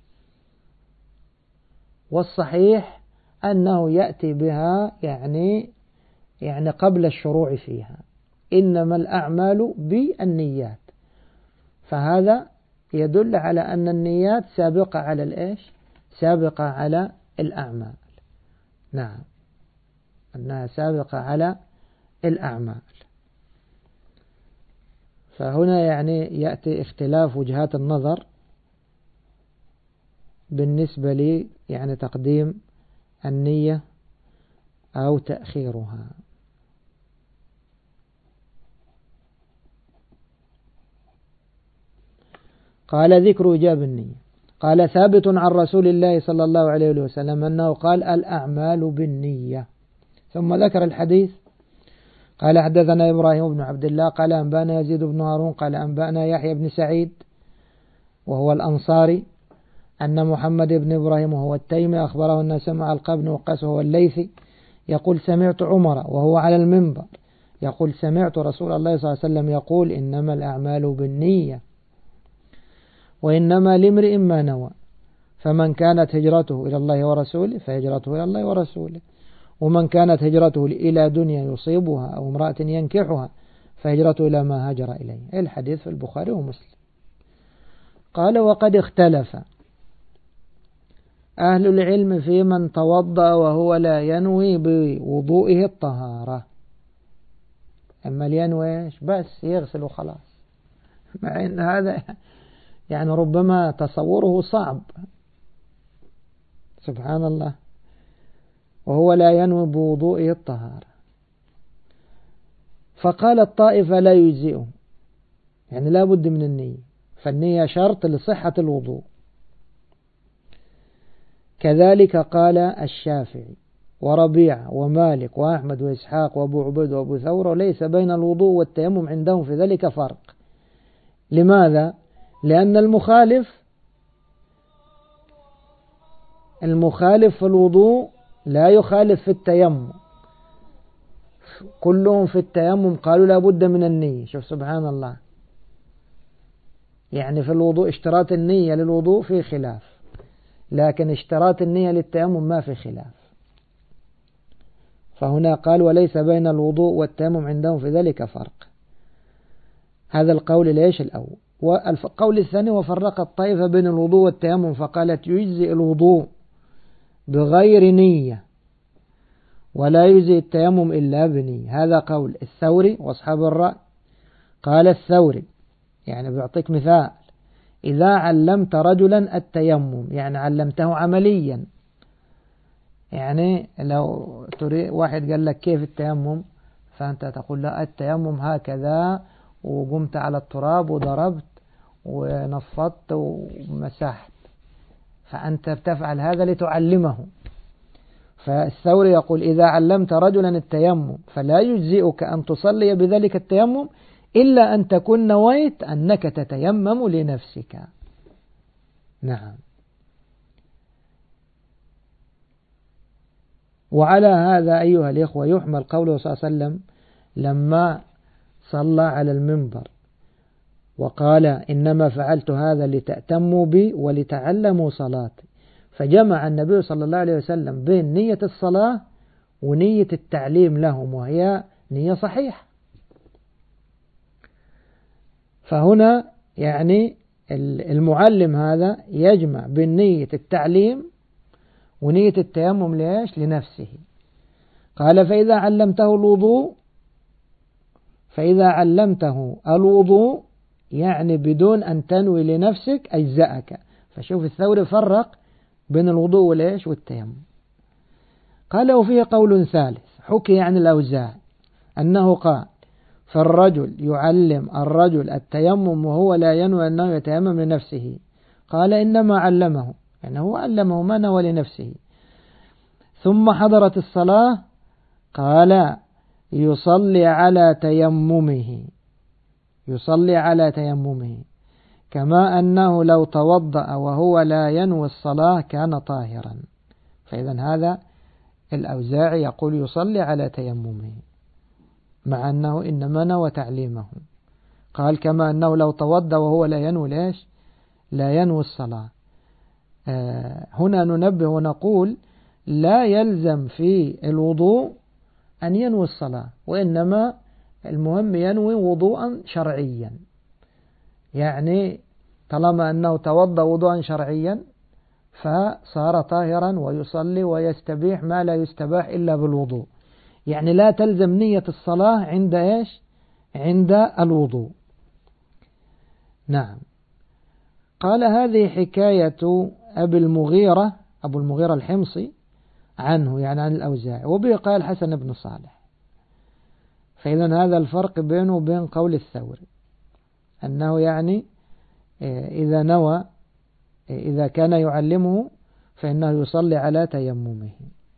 والصحيح أنه يأتي بها يعني يعني قبل الشروع فيها، إنما الأعمال بالنيات. فهذا يدل على أن النيات سابقة على الإيش سابقة على الأعمال. نعم، أنها سابقة على الأعمال. فهنا يعني يأتي اختلاف وجهات النظر بالنسبة لي يعني تقديم النية أو تأخيرها. قال ذكر إيجاب النية. قال ثابت عن رسول الله صلى الله عليه وسلم أنه قال الأعمال بالنية. ثم ذكر الحديث. قال حدثنا إبراهيم بن عبد الله قال أنبأنا يزيد بن هارون قال أنبأنا يحيى بن سعيد وهو الأنصاري أن محمد بن إبراهيم وهو التيمي أخبره أن سمع القى بن وقاص وهو الليثي يقول سمعت عمر وهو على المنبر يقول سمعت رسول الله صلى الله عليه وسلم يقول إنما الأعمال بالنية وإنما لامرئ ما نوى، فمن كانت هجرته إلى الله ورسوله فهجرته إلى الله ورسوله، ومن كانت هجرته إلى دنيا يصيبها أو امرأة ينكحها فهجرته إلى ما هاجر إليه. الحديث في البخاري ومسلم. قال وقد اختلف أهل العلم في من توضأ وهو لا ينوي بوضوئه الطهارة. أما اللي ينوي بس يغسل وخلاص مع أن هذا يعني ربما تصوره صعب، سبحان الله، وهو لا ينوي بوضوئه الطهارة. فقال الطائفة لا يجزئه، يعني لا بد من النية، فالنية شرط لصحة الوضوء. كذلك قال الشافعي وربيع ومالك وأحمد وإسحاق وأبو عبيد وأبو ثور، وليس بين الوضوء والتيمم عندهم في ذلك فرق. لماذا؟ لأن المخالف المخالف في الوضوء لا يخالف في التيمم، كلهم في التيمم قالوا لا بد من النية. شوف سبحان الله، يعني في الوضوء اشتراط النية للوضوء في خلاف، لكن اشتراط النية للتيمم ما في خلاف. فهنا قال وليس بين الوضوء والتيمم عندهم في ذلك فرق. هذا القول ليش الأول. والقول الثاني وفرق الطائفة بين الوضوء والتيمم فقالت يجزئ الوضوء بغير نية ولا يجزئ التيمم إلا بنية. هذا قول الثوري وأصحاب الرأي. قال الثوري يعني بيعطيك مثال، إذا علمت رجلا التيمم يعني علمته عمليا، يعني لو تريد واحد قال لك كيف التيمم فأنت تقول له التيمم هكذا، وقمت على التراب وضربت ونفضت ومسحت، فأنت بتفعل هذا لتعلمه. فالثوري يقول إذا علمت رجلا التيمم فلا يجزئك أن تصلي بذلك التيمم إلا أن تكون نويت أنك تتيمم لنفسك. نعم. وعلى هذا أيها الإخوة يحمل قوله صلى الله عليه وسلم لما صلى على المنبر وقال إنما فعلت هذا لتأتموا بي ولتعلموا صلاتي، فجمع النبي صلى الله عليه وسلم بين نية الصلاة ونية التعليم لهم، وهي نية صحيحة. فهنا يعني المعلم هذا يجمع بين نية التعليم ونية التيمم ليش؟ لنفسه. قال فإذا علمته الوضوء فإذا علمته الوضوء يعني بدون أن تنوي لنفسك أجزأك. فشوف الثوري فرق بين الوضوء والإيش والتيمم. قال وفيه قول ثالث حكي عن الأوزاعي أنه قال فالرجل يعلم الرجل التيمم وهو لا ينوي أنه يتيمم لنفسه. قال إنما علمه، يعني هو علمه ما نوى لنفسه. ثم حضرت الصلاة قال يصلي على تيممه، يصلي على تيممه كما أنه لو توضأ وهو لا ينوي الصلاة كان طاهرا. فإذا هذا الأوزاعي يقول يصلي على تيممه مع أنه إنما نوى تعليمه. قال كما أنه لو توضأ وهو لا ينوي ليش؟ لا ينوي الصلاة. آه هنا ننبه ونقول لا يلزم في الوضوء أن ينوي الصلاة، وإنما المهم ينوي وضوءا شرعيا، يعني طالما أنه توضأ وضوءا شرعيا فصار طاهرا ويصلي ويستبيح ما لا يستباح إلا بالوضوء. يعني لا تلزم نية الصلاة عند إيش؟ عند الوضوء. نعم. قال هذه حكاية أبي المغيرة أبو المغيرة الحمصي عنه، يعني عن الأوزاعي، وبه قال حسن بن صالح. فإذا هذا الفرق بينه وبين قول الثوري، أنه يعني إذا نوى إذا كان يعلمه فإنه يصلي على تيممه.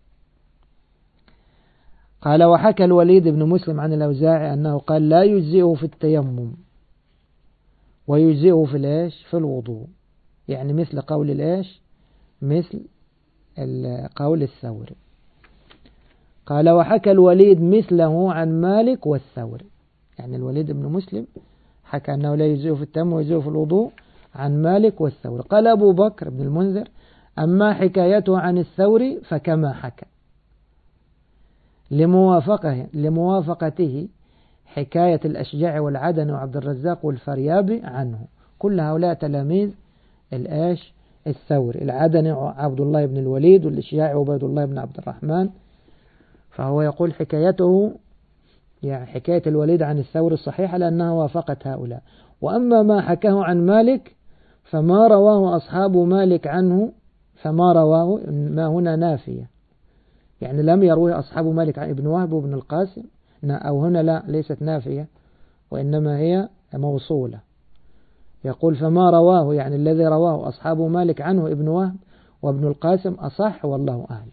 قال وحكى الوليد بن مسلم عن الأوزاعي أنه قال لا يجزئه في التيمم ويجزئه في الإيش؟ في الوضوء، يعني مثل قول الإيش؟ مثل قول الثوري. قال وحكى الوليد مثله عن مالك والثوري، يعني الوليد بن مسلم حكى أنه لا يجزئه في التيمم ويجزئه في الوضوء عن مالك والثوري. قال أبو بكر بن المنذر أما حكايته عن الثوري فكما حكى لموافقه لموافقته حكاية الأشجع والعدن وعبد الرزاق والفريابي عنه. كل هؤلاء تلاميذ الآش الثوري، العدن عبد الله بن الوليد والأشجع عبيد الله بن عبد الرحمن. فهو يقول حكايته يعني حكاية الوليد عن الثوري الصحيحة لأنها وافقت هؤلاء. وأما ما حكاه عن مالك فما رواه أصحاب مالك عنه فما رواه ما هنا نافية، يعني لم يروه أصحاب مالك عن ابن وهب وابن القاسم، أو هنا لا ليست نافية وإنما هي موصولة. يقول فما رواه يعني الذي رواه أصحاب مالك عنه ابن وهب وابن القاسم أصح والله أعلم.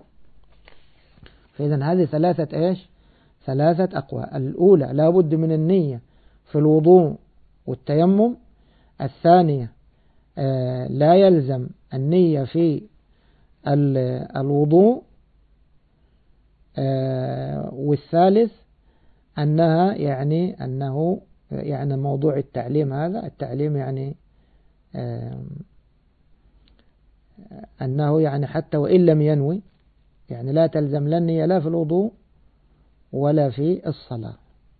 فإذا هذه ثلاثة إيش؟ ثلاثة أقوال. الأولى لا بد من النية في الوضوء والتيمم. الثانية آه لا يلزم النية في الوضوء. آه والثالث أنها يعني أنه يعني موضوع التعليم، هذا التعليم يعني آه أنه يعني حتى وإن لم ينوي يعني لا تلزم لا النية لا في الوضوء ولا في الصلاة،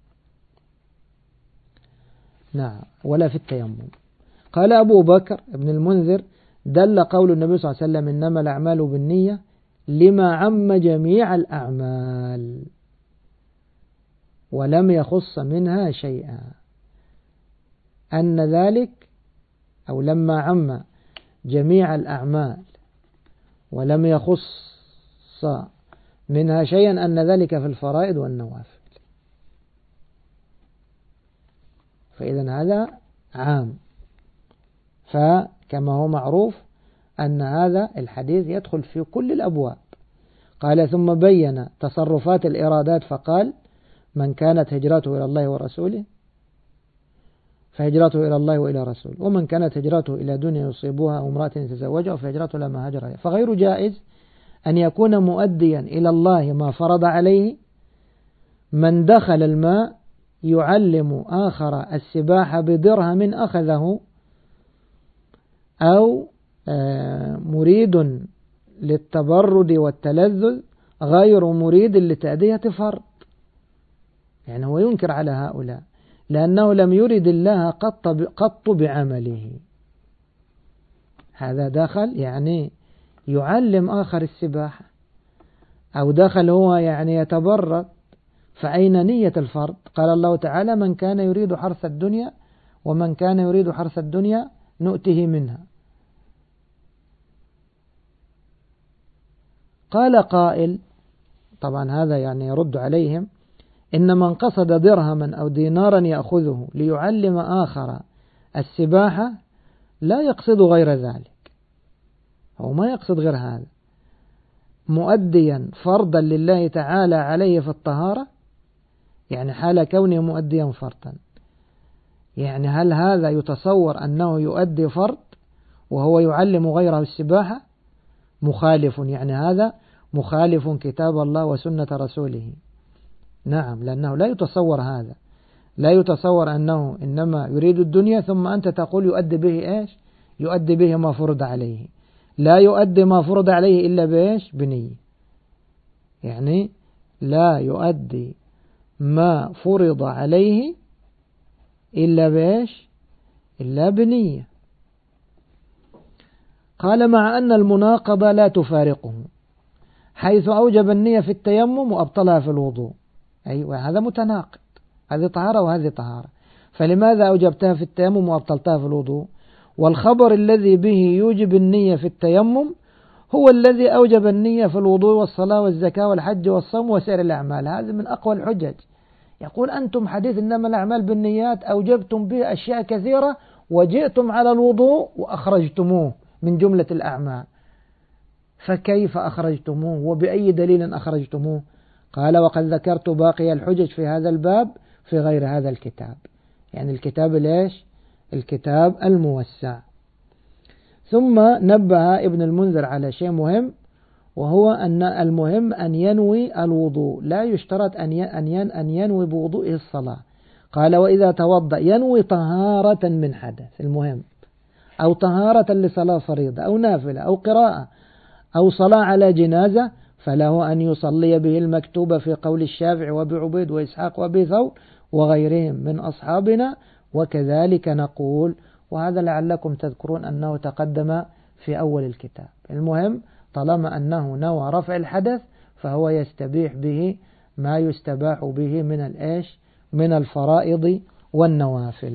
نعم، ولا في التيمم. قال أبو بكر ابن المنذر دل قول النبي صلى الله عليه وسلم إنما الأعمال بالنية لما عم جميع الأعمال ولم يخص منها شيئا، أن ذلك أو لما عم جميع الأعمال ولم يخص منها شيئا أن ذلك في الفرائض والنوافل. فإذا هذا عام. فكما هو معروف أن هذا الحديث يدخل في كل الأبواب. قال ثم بين تصرفات الإرادات فقال من كانت هجرته إلى الله ورسوله فهجرته إلى الله وإلى رسوله، ومن كانت هجرته إلى دنيا يصيبها أو امرأة يتزوجها فهجرته لما هاجر إليه. فغير جائز أن يكون مؤديا إلى الله ما فرض عليه من دخل الماء يعلم آخر السباحة بدرهم أخذه، أو مريد للتبرد والتلذذ غير مريد لتأدية فرض. يعني هو ينكر على هؤلاء لأنه لم يرد الله قط قط بعمله. هذا دخل يعني يعلم آخر السباحة، أو دخل هو يعني يتبرد، فأين نية الفرض؟ قال الله تعالى من كان يريد حرث الدنيا ومن كان يريد حرث الدنيا نؤته منها. قال قائل طبعا هذا يعني يرد عليهم إن من قصد درهما أو دينارا يأخذه ليعلم آخر السباحة لا يقصد غير ذلك، هو ما يقصد غير هذا، مؤديا فرضا لله تعالى عليه في الطهارة، يعني حال كونه مؤديا فرضا. يعني هل هذا يتصور أنه يؤدي فرض وهو يعلم غيره السباحة؟ مخالف، يعني هذا مخالف كتاب الله وسنة رسوله. نعم، لأنه لا يتصور هذا، لا يتصور أنه إنما يريد الدنيا ثم أنت تقول يؤدي به إيش؟ يؤدي به ما فرض عليه. لا يؤدي ما فرض عليه إلا بإيش؟ بنية. يعني لا يؤدي ما فرض عليه إلا بإيش؟ إلا بنية. قال مع أن المناقضة لا تفارقه، حيث أوجب النية في التيمم وأبطلها في الوضوء. أيوة، هذا متناقض، هذه طهارة وهذه طهارة، فلماذا أوجبتها في التيمم وأبطلتها في الوضوء؟ والخبر الذي به يوجب النية في التيمم هو الذي أوجب النية في الوضوء والصلاة والزكاة والحج والصوم وسائر الأعمال. هذا من أقوى الحجج. يقول أنتم حديث إنما الأعمال بالنيات أوجبتم به أشياء كثيرة وجئتم على الوضوء وأخرجتموه من جملة الأعمال، فكيف أخرجتموه وبأي دليل أخرجتموه؟ قال وقد ذكرت باقي الحجج في هذا الباب في غير هذا الكتاب، يعني الكتاب ليش؟ الكتاب الموسع. ثم نبه ابن المنذر على شيء مهم، وهو أن المهم أن ينوي الوضوء، لا يشترط أن ينوي بوضوئه الصلاة. قال وإذا توضأ ينوي طهارة من حدث، المهم، أو طهارة لصلاة فريضة أو نافلة أو قراءة أو صلاة على جنازة، فله أن يصلي به المكتوبة في قول الشافعي وابي عبيد وإسحاق وابي ثور وغيرهم من أصحابنا، وكذلك نقول. وهذا لعلكم تذكرون أنه تقدم في أول الكتاب. المهم طالما أنه نوى رفع الحدث فهو يستبيح به ما يستباح به من الإيش من الفرائض والنوافل.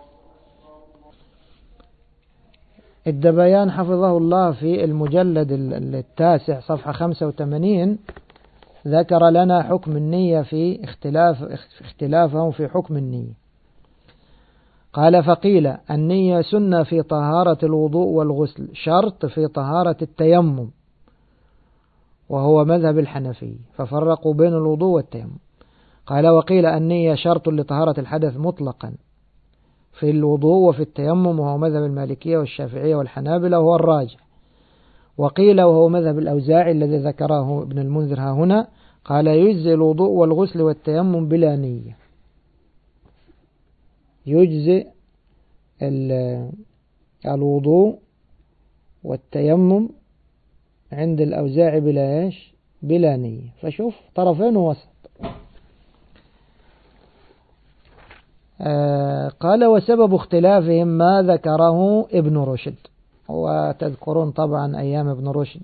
الدبيان حفظه الله في المجلد التاسع صفحة خمسة وثمانين ذكر لنا حكم النية في اختلاف اختلافهم في حكم النية. قال: فقيل النية سنة في طهارة الوضوء والغسل، شرط في طهارة التيمم، وهو مذهب الحنفي، ففرقوا بين الوضوء والتيمم. قال: وقيل النية شرط لطهارة الحدث مطلقا في الوضوء وفي التيمم، وهو مذهب المالكية والشافعية والحنابلة وهو الراجح. وقيل وهو مذهب الأوزاعي الذي ذكره ابن المنذر ها هنا، قال: يجزي الوضوء والغسل والتيمم بلا نية. يجزي الوضوء والتيمم عند الأوزاعي بلا إيش بلا نية. فشوف طرفين وسط. آه قال: وسبب اختلافهم ما ذكره ابن رشد، وتذكرون طبعا أيام ابن رشد.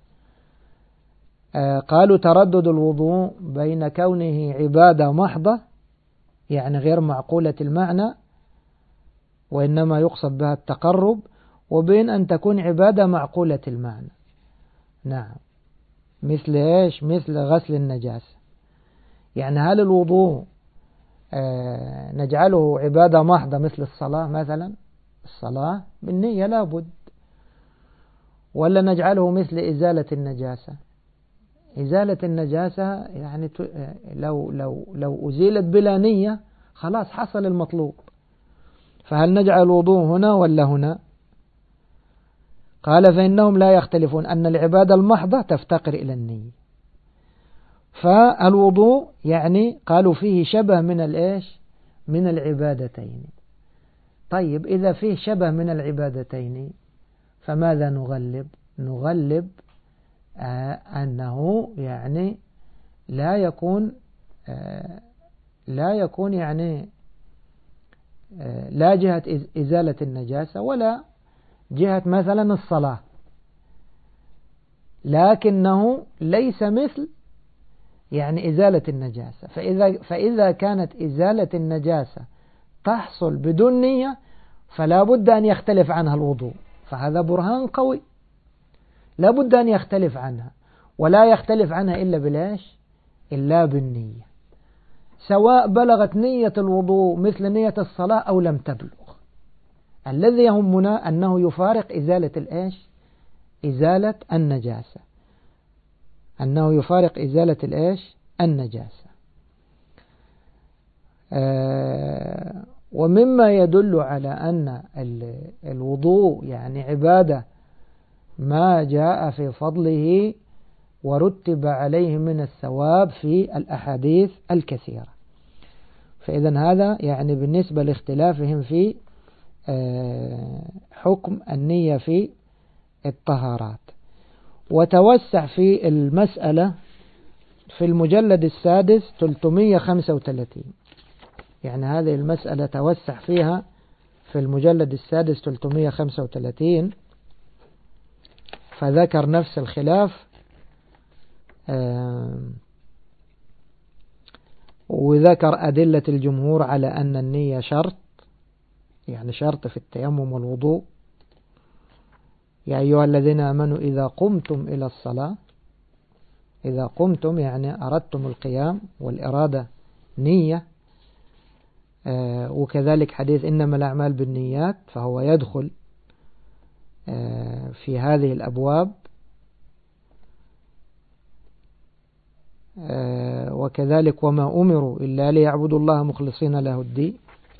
آه قالوا: تردد الوضوء بين كونه عبادة محضة يعني غير معقولة المعنى وإنما يقصد بها التقرب، وبين أن تكون عبادة معقولة المعنى. نعم، مثل إيش مثل غسل النجاسة. يعني هل الوضوء آه نجعله عبادة محضة مثل الصلاة مثلا؟ الصلاة بالنية لابد. ولا نجعله مثل إزالة النجاسة؟ إزالة النجاسة يعني لو لو لو أزيلت بلا نية خلاص حصل المطلوب. فهل نجعل الوضوء هنا ولا هنا؟ قال: فإنهم لا يختلفون أن العبادة المحضة تفتقر إلى النية. فالوضوء يعني قالوا فيه شبه من الإيش من العبادتين. طيب إذا فيه شبه من العبادتين فماذا نغلب؟ نغلب آه أنه يعني لا يكون آه لا يكون يعني آه لا جهة إزالة النجاسة ولا جهة مثلا الصلاة، لكنه ليس مثل يعني إزالة النجاسة. فإذا, فإذا كانت إزالة النجاسة تحصل بدون نية فلا بد أن يختلف عنها الوضوء، فهذا برهان قوي لا بد أن يختلف عنها، ولا يختلف عنها إلا بالإيش إلا بالنية، سواء بلغت نية الوضوء مثل نية الصلاة أو لم تبلغ. الذي يهمنا أنه يفارق إزالة الإيش إزالة النجاسة أنه يفارق إزالة الإيش النجاسة. آه ومما يدل على أن الوضوء يعني عبادة ما جاء في فضله ورتب عليه من الثواب في الأحاديث الكثيرة. فإذا هذا يعني بالنسبة لاختلافهم في حكم النية في الطهارات. وتوسع في المسألة في المجلد السادس ثلاثمئة وخمسة وثلاثين، يعني هذه المسألة توسع فيها في المجلد السادس ثلاثمئة وخمسة وثلاثين، فذكر نفس الخلاف وذكر أدلة الجمهور على أن النية شرط، يعني شرط في التيمم والوضوء. يا أيها الذين آمنوا إذا قمتم إلى الصلاة، إذا قمتم يعني أردتم القيام، والإرادة نية. وكذلك حديث إنما الأعمال بالنيات فهو يدخل في هذه الأبواب. وكذلك وما أمروا إلا ليعبدوا الله مخلصين له الدين.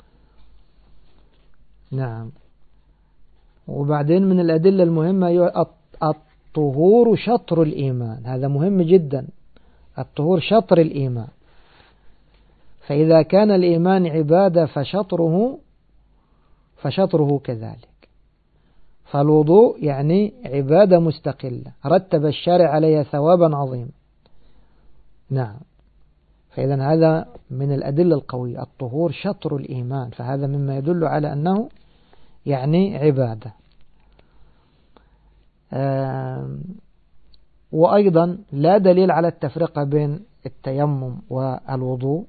نعم. وبعدين من الأدلة المهمة الطهور شطر الإيمان، هذا مهم جدا. الطهور شطر الإيمان، فإذا كان الإيمان عبادة فشطره فشطره كذلك. فالوضوء يعني عبادة مستقلة رتب الشارع عليها ثوابا عظيما. نعم. فإذا هذا من الأدلة القوية، الطهور شطر الإيمان، فهذا مما يدل على أنه يعني عبادة. وأيضا لا دليل على التفرقة بين التيمم والوضوء.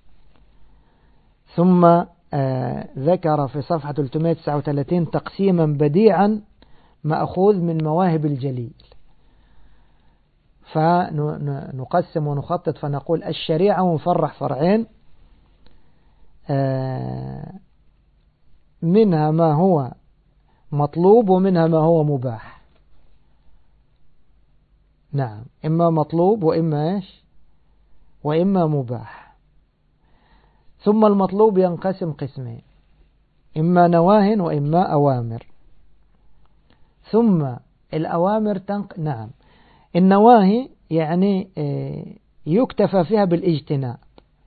ثم ذكر في صفحة ثلاثمائة وتسعة وثلاثين تقسيما بديعا مأخوذ من مواهب الجليل، فنقسم ونخطط فنقول الشريعة مفرح فرعين، منها ما هو مطلوب ومنها ما هو مباح. نعم، إما مطلوب وإما إيش وإما مباح. ثم المطلوب ينقسم قسمين، إما نواه وإما أوامر. ثم الأوامر تنق... نعم، النواهي يعني يكتفى فيها بالاجتناب،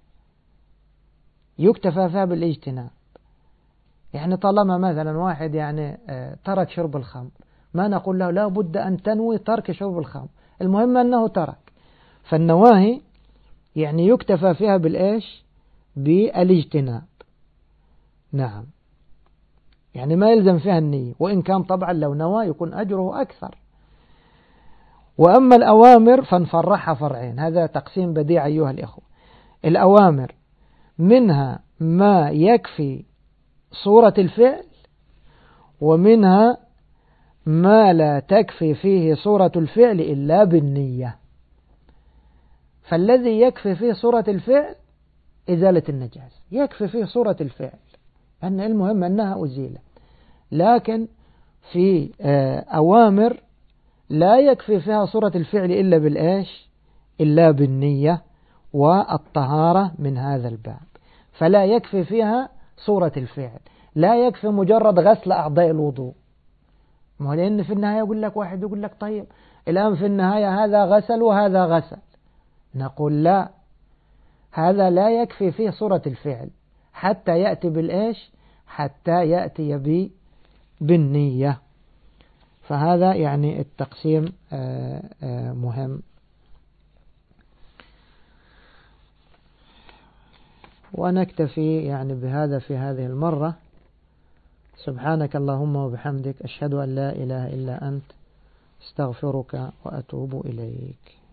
يكتفى فيها بالاجتناب. يعني طالما مثلا واحد يعني ترك شرب الخمر، ما نقول له لا بد أن تنوي ترك شرب الخمر، المهم أنه ترك. فالنواهي يعني يكتفى فيها بالإيش بالاجتناب. نعم، يعني ما يلزم فيها النية، وإن كان طبعا لو نوى يكون أجره أكثر. وأما الأوامر فنفرحها فرعين، هذا تقسيم بديع أيها الإخوة. الأوامر منها ما يكفي صورة الفعل، ومنها ما لا تكفي فيه صورة الفعل إلا بالنية. فالذي يكفي فيه صورة الفعل إزالة النجاسة، يكفي فيه صورة الفعل أن المهم أنها أزيلت. لكن في أوامر لا يكفي فيها صورة الفعل إلا بالإيش إلا بالنية والطهارة من هذا الباب، فلا يكفي فيها صورة الفعل، لا يكفي مجرد غسل أعضاء الوضوء. ما لأن في النهاية يقول لك واحد يقول لك طيب الآن في النهاية هذا غسل وهذا غسل، نقول لا، هذا لا يكفي فيه صورة الفعل حتى يأتي بالإيش حتى يأتي بي بالنية. فهذا يعني التقسيم مهم. ونكتفي يعني بهذا في هذه المرة. سبحانك اللهم وبحمدك، أشهد أن لا إله إلا أنت، استغفرك وأتوب إليك.